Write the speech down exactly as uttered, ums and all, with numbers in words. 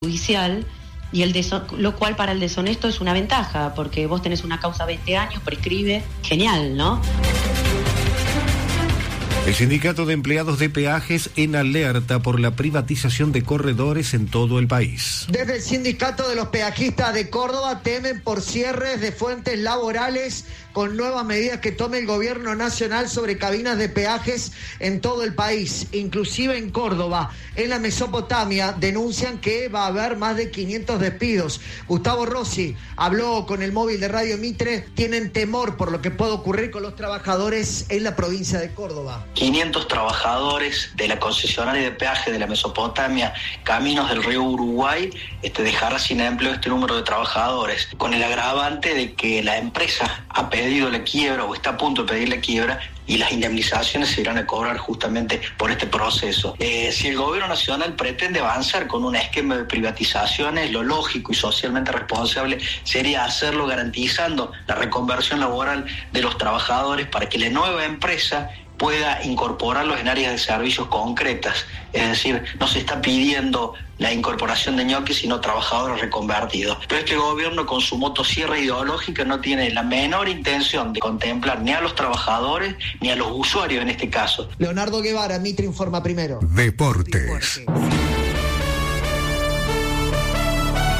judicial, y el deso- lo cual para el deshonesto es una ventaja, porque vos tenés una causa veinte años, prescribe, genial, ¿no? El Sindicato de Empleados de Peajes en alerta por la privatización de corredores en todo el país. Desde el Sindicato de los Peajistas de Córdoba temen por cierres de fuentes laborales con nuevas medidas que tome el gobierno nacional sobre cabinas de peajes en todo el país, inclusive en Córdoba. En la Mesopotamia denuncian que va a haber más de quinientos despidos. Gustavo Rossi habló con el móvil de Radio Mitre, tienen temor por lo que puede ocurrir con los trabajadores en la provincia de Córdoba. quinientos trabajadores de la concesionaria de peaje de la Mesopotamia, Caminos del Río Uruguay, este, dejará sin empleo este número de trabajadores, con el agravante de que la empresa ha pedido la quiebra o está a punto de pedir la quiebra y las indemnizaciones se irán a cobrar justamente por este proceso. Eh, si el gobierno nacional pretende avanzar con un esquema de privatizaciones, lo lógico y socialmente responsable sería hacerlo garantizando la reconversión laboral de los trabajadores para que la nueva empresa pueda incorporarlos en áreas de servicios concretas. Es decir, no se está pidiendo la incorporación de ñoquis, sino trabajadores reconvertidos. Pero este gobierno, con su motosierra ideológica, no tiene la menor intención de contemplar ni a los trabajadores ni a los usuarios en este caso. Leonardo Guevara, Mitre informa primero. Deportes. Deportes.